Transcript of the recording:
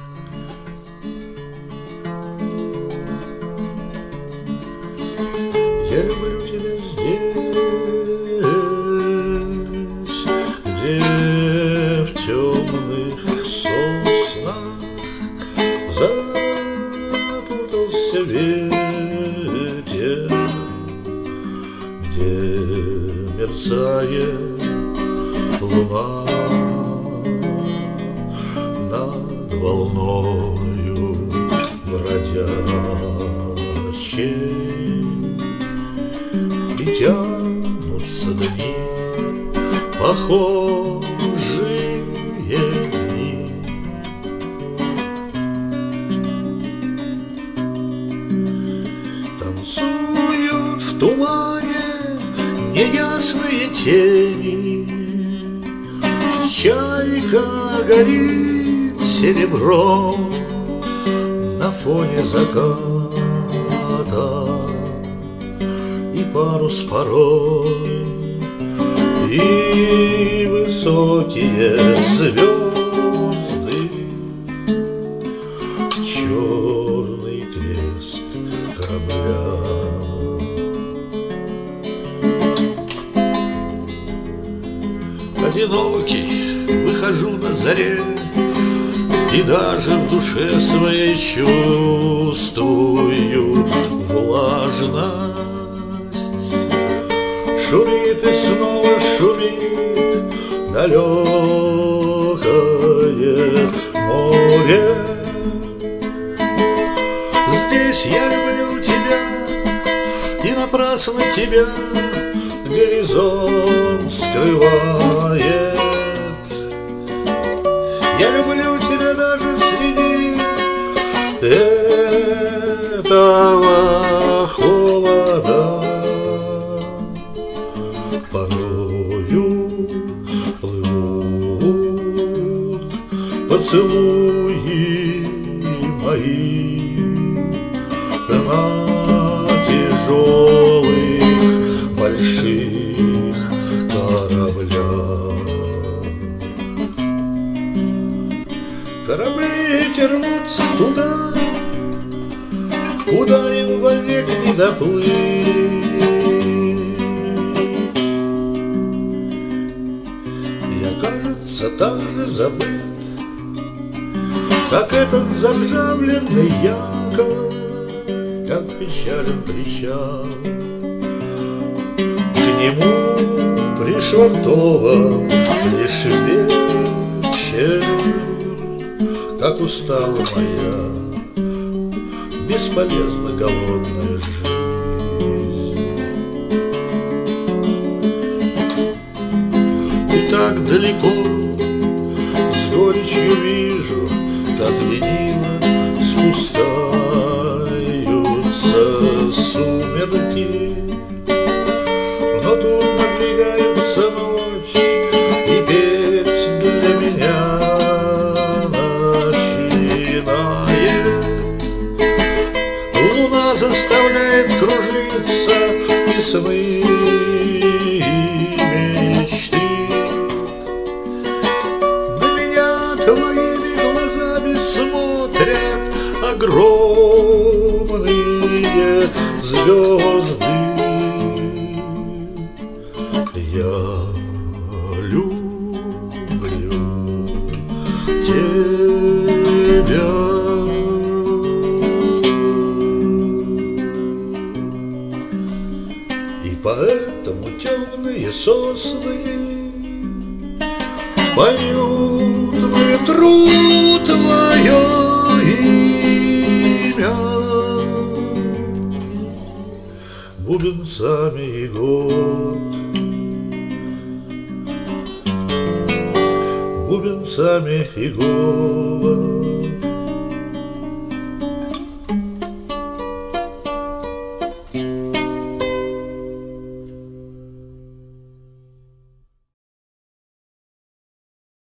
Я люблю тебя здесь, где в темных соснах запутался ветер, где мерцает луна над волною бродячей. И тянутся дни, похожие дни. Танцуют в тумане неясные тени, чайка горит серебром на фоне заката. И парус порой, и высокие звезды, черный крест корабля. Одинокий выхожу на заре, и даже в душе своей чувствую влажность. Шумит и снова шумит далекое море. Здесь я люблю тебя, и напрасно тебя горизонт скрывает. Я люблю тебя даже среди этого холода. Порою плывут поцелуи мои на тяжелых больших кораблях. Корабли рвутся туда, куда им вовек не доплыть. Я, кажется, так же забыт, как этот заржавленный якорь, как печален причал. К нему пришвартован лишь вечер, как устала моя бесполезно голодная жизнь. И так далеко с горечью вижу, как лениво спускаются сумерки. Но тут надвигается ночь, и петь для меня заставляет кружиться и сны, и мечты. На меня твоими глазами смотрят огромные звезды. Я люблю тебя. Поэтому темные сосны поют на ветру твое имя бубенцами и год, бубенцами и год.